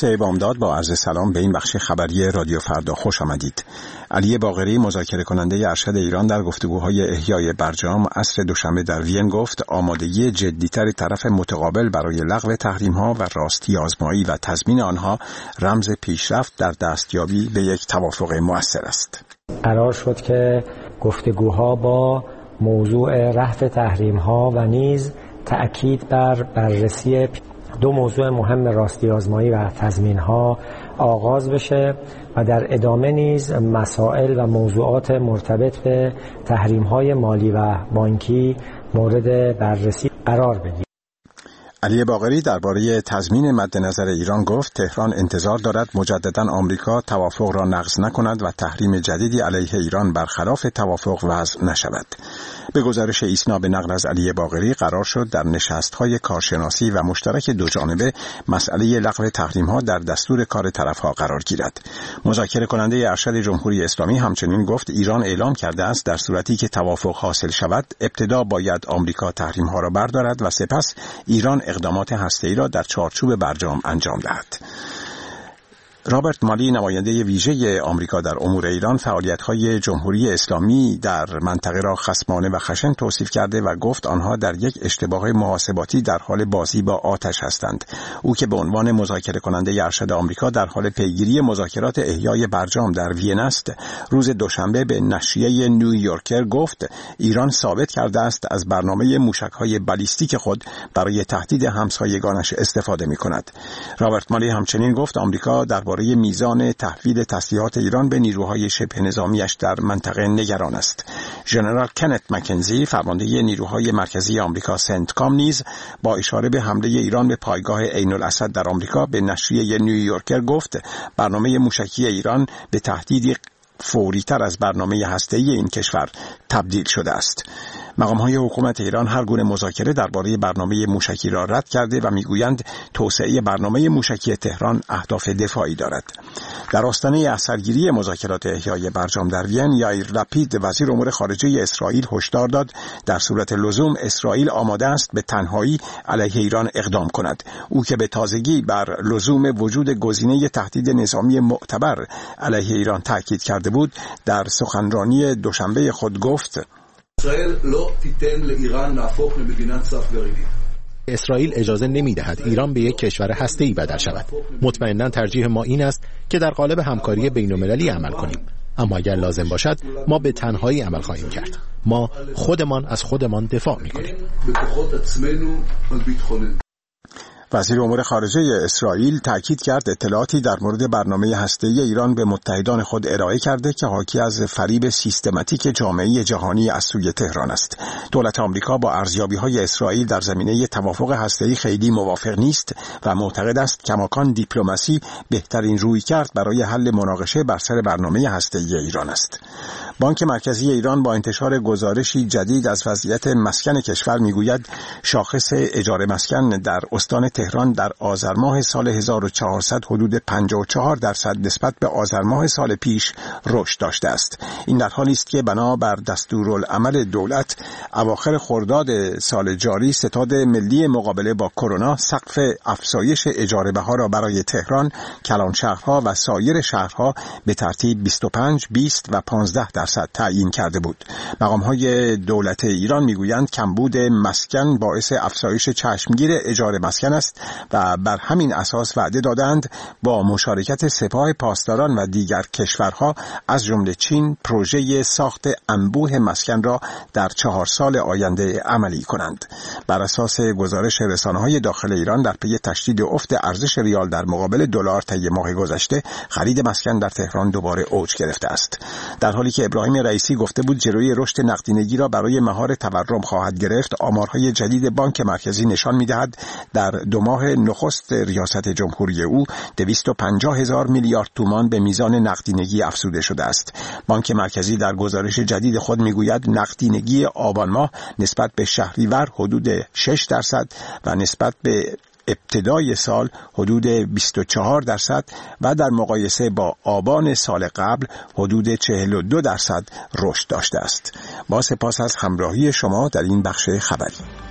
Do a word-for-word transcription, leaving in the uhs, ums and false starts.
توسعه بامداد با عرض سلام به این بخش خبری رادیو فردا خوش آمدید. علی باقری مذاکره کننده ارشد ایران در گفتگوهای احیای برجام عصر دوشنبه در وین گفت آمادگی جدیتر طرف متقابل برای لغو تحریم‌ها و راستی آزمایی و تضمین آنها رمز پیشرفت در دستیابی به یک توافق مؤثر است. قرار شد که گفتگوها با موضوع رفع تحریم‌ها و نیز تأکید بر بررسی دو موضوع مهم راستی آزمایی و تضمین‌ها آغاز بشه و در ادامه نیز مسائل و موضوعات مرتبط به تحریم‌های مالی و بانکی مورد بررسی قرار بگیرد. علی باقری درباره تضمین مد نظر ایران گفت تهران انتظار دارد مجددا آمریکا توافق را نقض نکند و تحریم جدیدی علیه ایران برخلاف توافق وضع نشود. به گزارش ایسنا به نقل از علی باقری قرار شد در نشست‌های کارشناسی و مشترک دو جانبه مسئله لغو تحریم‌ها در دستور کار طرف‌ها قرار گیرد. مذاکره کننده ارشد جمهوری اسلامی همچنین گفت ایران اعلام کرده است در صورتی که توافق حاصل شود ابتدا باید آمریکا تحریم‌ها را بردارد و سپس ایران اقدامات هسته‌ای را در چارچوب برجام انجام دهد. رابرت مالی نماینده ویژه آمریکا در امور ایران فعالیت‌های جمهوری اسلامی در منطقه را خصمانه و خشن توصیف کرده و گفت آنها در یک اشتباه محاسباتی در حال بازی با آتش هستند. او که به عنوان مذاکره کننده ارشد آمریکا در حال پیگیری مذاکرات احیای برجام در وین است، روز دوشنبه به نشریه نیویورکر گفت ایران ثابت کرده است از برنامه موشک‌های بالیستیک خود برای تهدید همسایگانش استفاده می‌کند. رابرت مالی همچنین گفت آمریکا در برای میزان تحویل تسلیحات ایران به نیروهای شبه نظامیش در منطقه نگران است. ژنرال کنت مکنزی فرمانده نیروهای مرکزی آمریکا سنتکام نیز با اشاره به حمله ایران به پایگاه عین الاسد در آمریکا به نشریه نیویورکر گفت برنامه موشکی ایران به تهدیدی فوری‌تر از برنامه هسته‌ای این کشور تبدیل شده است. مقام‌های حکومت ایران هر گونه مذاکره درباره برنامه موشکی را رد کرده و می‌گویند توسعه برنامه موشکی تهران اهداف دفاعی دارد. در آستانه اثرگیری مذاکرات احیای برجام در وین، یائیر لپید وزیر امور خارجه اسرائیل هشدار داد در صورت لزوم اسرائیل آماده است به تنهایی علیه ایران اقدام کند. او که به تازگی بر لزوم وجود گزینه تهدید نظامی معتبر علیه ایران تاکید کرده بود، در سخنرانی دوشنبه خود گفت اسرائیل לא תיתן לאיראן להפוך למדינת סף גרעינית. اسرائیل اجازه نمی‌دهد ایران به یک کشور هسته‌ای بدل شود. مطمئناً ترجیح ما این است که در قالب همکاری بین‌المللی عمل کنیم. اما اگر لازم باشد ما به تنهایی عمل خواهیم کرد. ما خودمان از خودمان دفاع می‌کنیم. وزیر امور خارجه اسرائیل تاکید کرد اطلاعاتی در مورد برنامه هسته‌ای ایران به متحدان خود ارائه کرده که حاکی از فریب سیستماتیک جامعه جهانی از سوی تهران است. دولت آمریکا با ارزیابی‌های اسرائیل در زمینه توافق هسته‌ای خیلی موافق نیست و معتقد است کماکان دیپلماسی بهترین رویکرد برای حل مناقشه بر سر برنامه هسته‌ای ایران است. بانک مرکزی ایران با انتشار گزارشی جدید از وضعیت مسکن کشور میگوید شاخص اجاره مسکن در استان تهران در آذر ماه سال هزار و چهارصد حدود پنجاه و چهار درصد نسبت به آذر ماه سال پیش رشد داشته است. این در حالی است که بنابر دستورالعمل دولت اواخر خرداد سال جاری ستاد ملی مقابله با کرونا سقف افزایش اجاره بها را برای تهران، کلانشهرها و سایر شهرها به ترتیب بیست و پنج، بیست و پانزده درصد تعیین کرده بود. مقام‌های دولت ایران میگویند کمبود مسکن باعث افزایش چشمگیر اجاره مسکن است و بر همین اساس وعده دادند با مشارکت سپاه پاسداران و دیگر کشورها از جمله چین پروژه ساخت انبوه مسکن را در چهار سال آینده عملی کنند. بر اساس گزارش رسانه‌های داخل ایران در پی تشدید افت ارزش ریال در مقابل دلار طی ماه گذشته خرید مسکن در تهران دوباره اوج گرفته است. در حالی که ابراهیم رئیسی گفته بود جلوی رشد نقدینگی را برای مهار تورم خواهد گرفت، آمارهای جدید بانک مرکزی نشان می‌دهد در دو ماه نخست ریاست جمهوری او دویست و پنجاه هزار میلیارد تومان به میزان نقدینگی افزوده شده است. بانک مرکزی در گزارش جدید خود میگوید نقدینگی آبان ماه نسبت به شهریور حدود شش درصد و نسبت به ابتدای سال حدود بیست و چهار درصد و در مقایسه با آبان سال قبل حدود چهل و دو درصد رشد داشته است. با سپاس از همراهی شما در این بخش خبری.